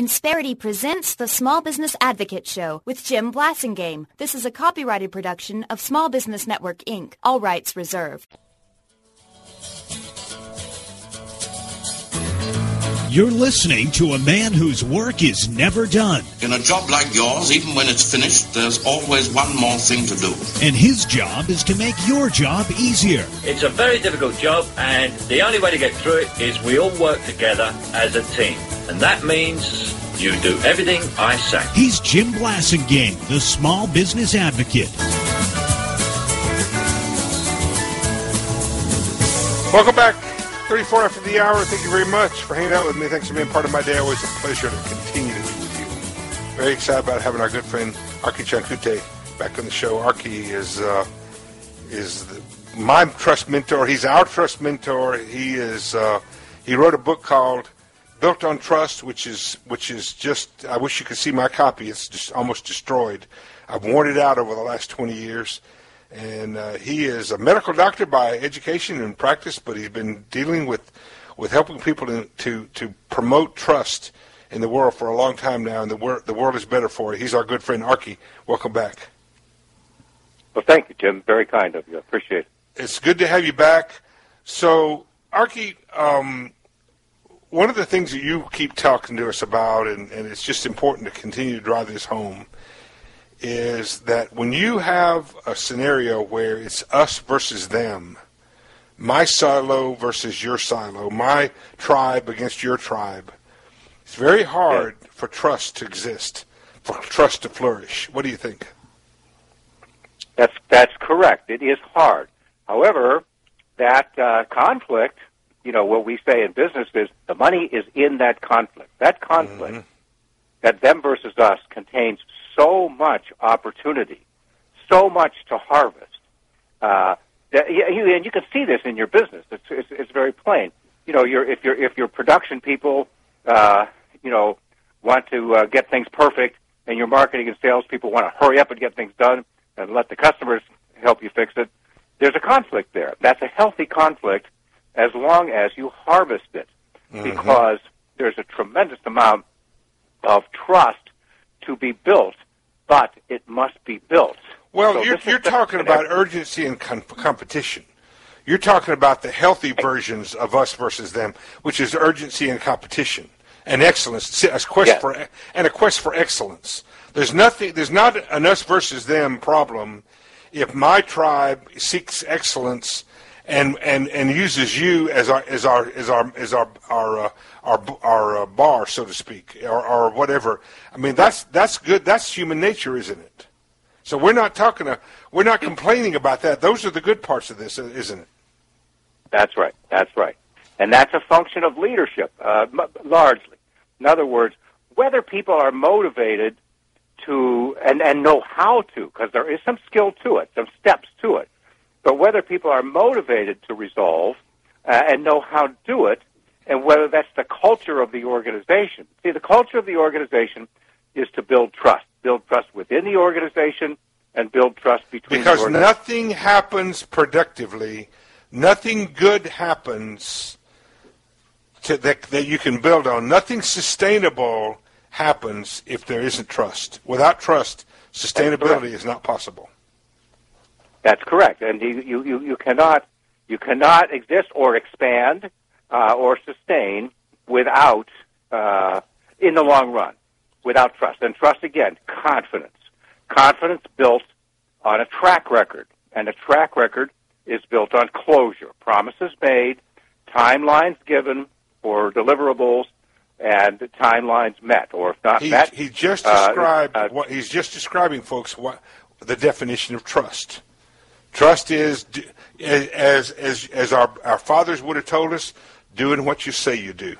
Insperity presents the Small Business Advocate Show with Jim Blasingame. This is a copyrighted production of Small Business Network, Inc., all rights reserved. You're listening to a man whose work is never done. In a job like yours, even when it's finished, there's always one more thing to do. And his job is to make your job easier. It's a very difficult job, and the only way to get through it is we all work together as a team. And that means you do everything I say. He's Jim Blasingame, the Small Business Advocate. Welcome back. 34 after the hour. Thank you very much for hanging out with me. Thanks for being part of my day. Always a pleasure to continue to be with you. Very excited about having our good friend Archie Chankute back on the show. Archie is my trust mentor. He's our trust mentor. He wrote a book called Built on Trust, which is just, I wish you could see my copy. It's just almost destroyed. I've worn it out over the last 20 years. And he is a medical doctor by education and practice, but he's been dealing with helping people to promote trust in the world for a long time now, and the world is better for it. He's our good friend, Archie. Welcome back. Well, thank you, Jim. Very kind of you. Appreciate it. It's good to have you back. So, Archie, one of the things that you keep talking to us about, and it's just important to continue to drive this home, is that when you have a scenario where it's us versus them, my silo versus your silo, my tribe against your tribe, it's very hard for trust to exist, for trust to flourish. What do you think? That's correct. It is hard. However, that conflict, what we say in business is the money is in that conflict. That conflict, that them versus us, contains so much opportunity, so much to harvest. And you can see this in your business. It's very plain. If your production people, want to get things perfect, and your marketing and sales people want to hurry up and get things done and let the customers help you fix it, there's a conflict there. That's a healthy conflict as long as you harvest it, because there's a tremendous amount of trust to be built, but it must be built. Well, so you're talking about urgency and competition. You're talking about the healthy versions of us versus them, which is urgency and competition and excellence, a quest for excellence. There's not an us versus them problem if my tribe seeks excellence and uses you as our bar, so to speak, or whatever. I mean, that's good. That's human nature, isn't it? So we're not complaining about that. Those are the good parts of this, isn't it? That's right. And that's a function of leadership, largely. In other words, whether people are motivated to and know how to, because there is some skill to it, some steps to it, but whether people are motivated to resolve and know how to do it, and whether that's the culture of the organization. See, the culture of the organization is to build trust within the organization and build trust between the organization. Because nothing happens productively, nothing good happens that you can build on. Nothing sustainable happens if there isn't trust. Without trust, sustainability is not possible. That's correct, and you cannot exist or expand or sustain without, in the long run, without trust. And trust, again, confidence. Confidence built on a track record, and a track record is built on closure. Promises made, timelines given for deliverables, and timelines met, or if not met. He's just describing, folks, what the definition of trust. Trust is, as our fathers would have told us, doing what you say you do.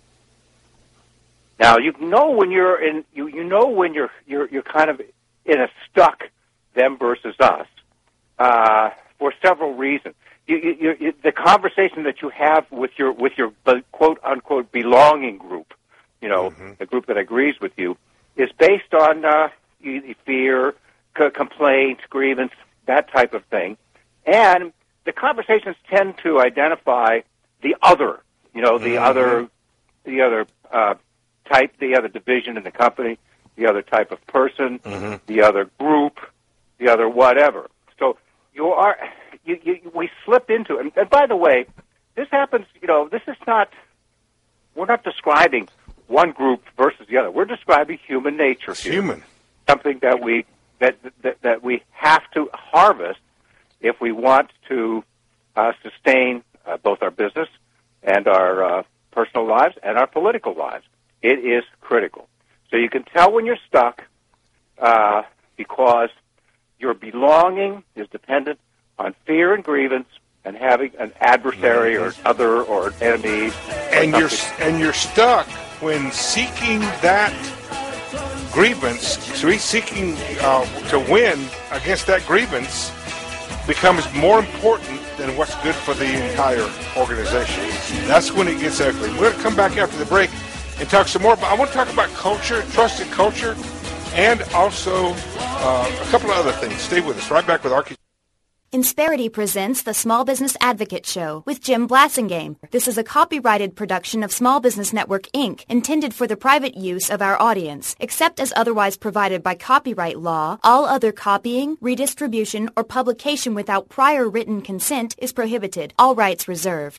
Now you know when you're kind of in a stuck them versus us for several reasons. The conversation that you have with your quote unquote belonging group, the group that agrees with you, is based on fear, complaint, grievance, that type of thing, and the conversations tend to identify the other, the other type, the other division in the company, the other type of person, the other group, the other whatever. So we slip into it. And by the way, this happens, this is not, we're not describing one group versus the other. We're describing human nature here. Human. Something that we have to harvest if we want to sustain both our business and our personal lives and our political lives. It is critical. So you can tell when you're stuck because your belonging is dependent on fear and grievance and having an adversary or other or enemies. And you're stuck when seeking that grievance, seeking to win against that grievance becomes more important than what's good for the entire organization. That's when it gets ugly. We're going to come back after the break and talk some more. But I want to talk about culture, trusted culture, and also a couple of other things. Stay with us. Right back with Archie. Insperity presents the Small Business Advocate Show with Jim Blasingame. This is a copyrighted production of Small Business Network, Inc., intended for the private use of our audience. Except as otherwise provided by copyright law, all other copying, redistribution, or publication without prior written consent is prohibited. All rights reserved.